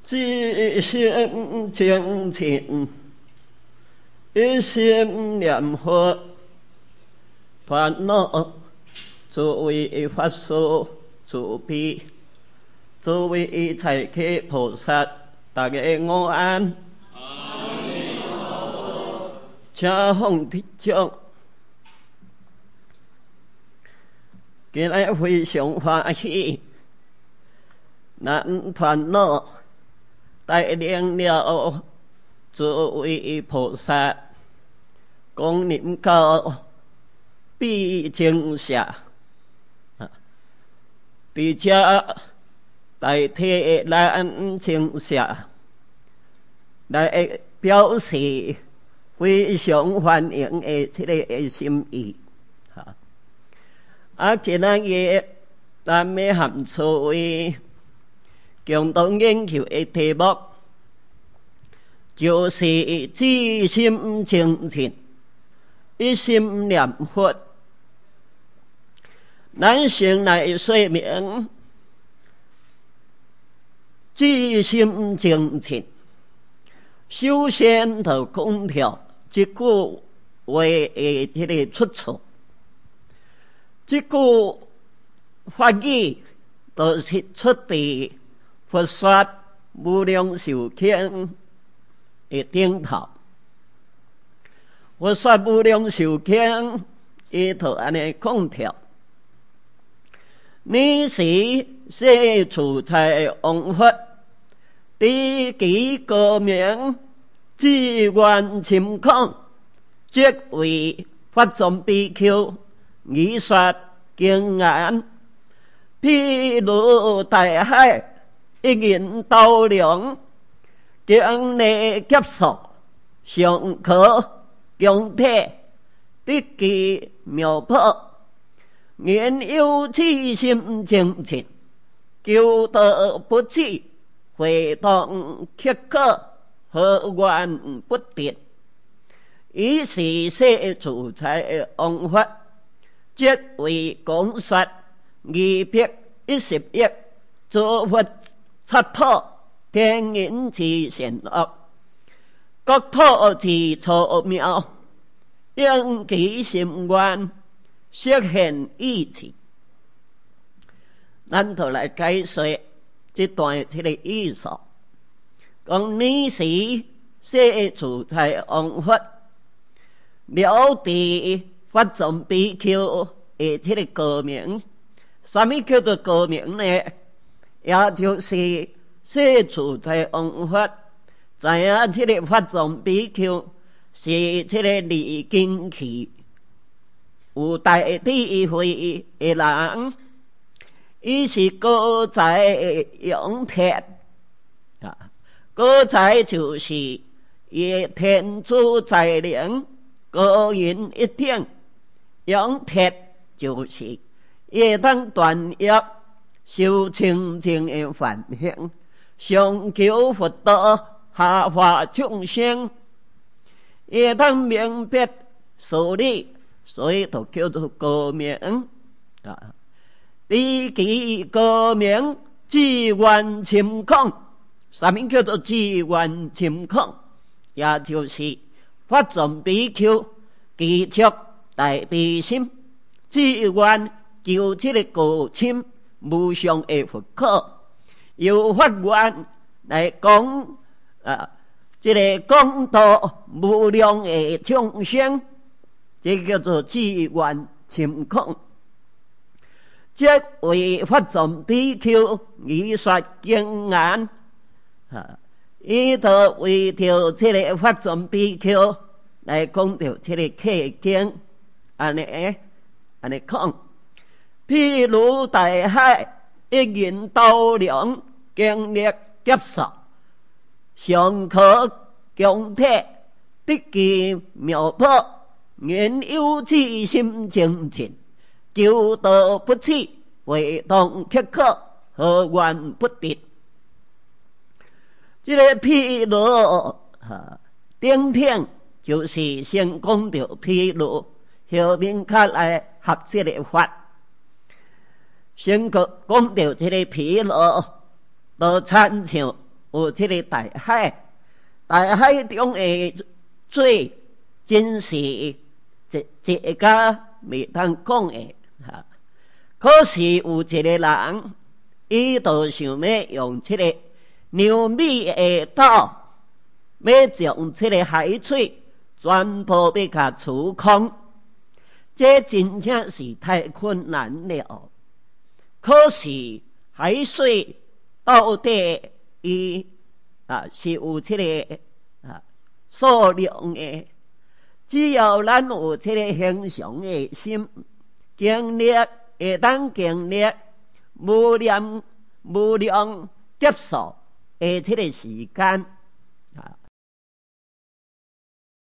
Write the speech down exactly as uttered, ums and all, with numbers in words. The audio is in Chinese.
知心精勤，一心念佛，烦恼诸位法师慈悲，诸位财客菩萨，大家午安。请放弟兄，今日非常欢喜，咱烦恼带领了诸位菩萨，讲念到必经下，伫遮代替咱经下来表示非常欢迎的这个心意。哈，啊，今仔日咱要含诸位共同研究的题目，就是知心精勤，一心念佛。咱先来说明知心精勤。首先，就讲到这句话的这个出处。这句法语就是出自佛说《无量寿经》的顶头。佛说《无量寿经》伊就安尼讲条：你是世处在王佛，第几个名？志愿深空，即为法中比丘，语说经言。譬如大海，一言道量，经内劫数，上可强体，得其妙破。言有知心精勤，求得不至，会当乞可。何愿不得？以是世主在王法，即为讲说二百一十亿诸佛刹土，天人之善恶，国土之粗妙，应其心愿，实现意志。咱就来解说这段这个意思。讲你是世处在王佛，了知法中比丘的这个歌名。什么叫做歌名呢？也就是世处在王佛，知影这个法中比丘是这个离经期有大智慧的人，伊是高才勇铁啊。高才就是以天主才能高人一定，勇铁就是也当断业修清净的梵行，上求佛道，下化众生，也当明白道理，所以就叫做高明啊。第几高明，志愿深空。什么叫做志愿深空？也就是法中比丘具足大悲心，志愿求这个高深无上的佛果，有法愿来讲啊，这个讲道无量的众生，这叫做志愿深空。即为法中比丘语说经言。啊！伊就为着这个法中比丘来讲着这个契经，安尼安尼讲。譬如大海，一言道量，经历劫数，上可强体，得其妙破。言有知心精勤，求得不至，为当乞可，何愿不得？这个譬如啊，顶天就是先讲到譬如，后面较来合这个法。先讲讲到这个譬如，都参像有这个大海，大海中的水真是一一家未通讲的哈。可是有一个人，伊就想要用这个牛米的刀，要将这个海水全部要甲除空，这真正是太困难了。可是海水到底伊啊是有这个啊数量的，只要咱有这个恒常的心，经历会当经历无量无量接受的这个时间，